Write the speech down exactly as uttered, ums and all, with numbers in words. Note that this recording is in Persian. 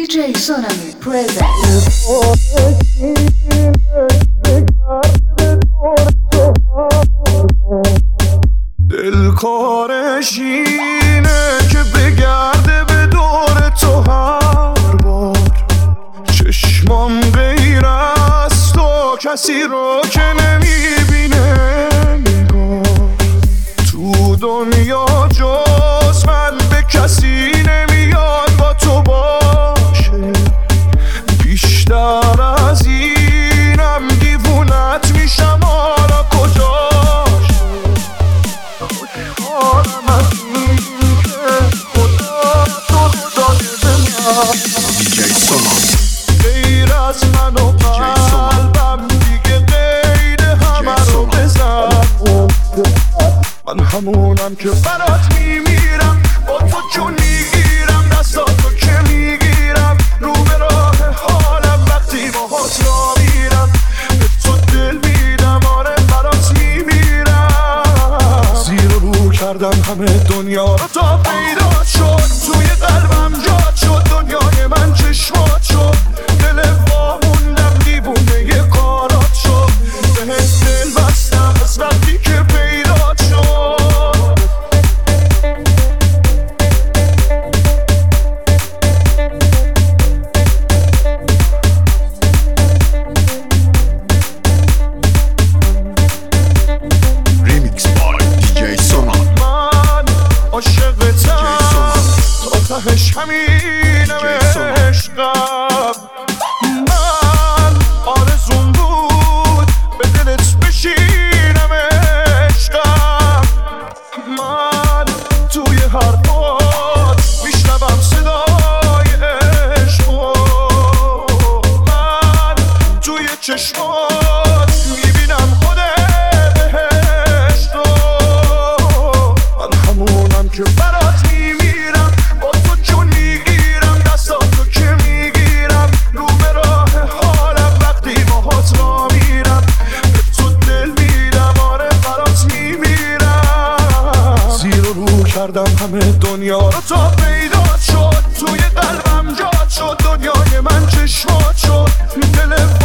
دی جی Sonami presents. دلکارش اینه که بگرده به دور تو هر بار. چشمام غیر از تو کسی رو که نمیبینه نگار. تو دنیا جز من به کسی نمیاد با تو باشه. بیشتر از اینم دیوونت میشم، حالا کجاشه. خوشحالم از این که خدا تو داده به من. دی جی Sonami غیر از من و قلبم دیگه غیر همه رو بزن. من همونم که برات میمیرم، با تو جون میگیرم، دستاتو که میگیرم. رو به راه حالم وقتی باهات را میرم، به تو دل میدم، آره برات میمیرم. زیر و رو کردم همه دنیا رو تا پیدا شد. توی قلبم جاد شد، دنیای من چشمات شد. دل واموندم دیوونه یه کارات شد. بهت دل بستم از وقتی که پیدا شد. Remix by دی جی Sonami. من عاشقتم تا تهش همینم عشقم. من آرزون بود به دلت بشینم عشقم. من توی حرفات میشنوم صدای عشقو. من توی چشمات میبینم خود بهشتو. من همونم که برات میمیرم، با تو جون میگیرم، دستاتو که میگیرم. رو به راه حالم وقتی باهات را میرم، به تو دل میدم، آره برات میمیرم. زیر و رو کردم همه دنیا رو تا پیدا شد. توی قلبم جاد شد، دنیای من چشمات شد. دل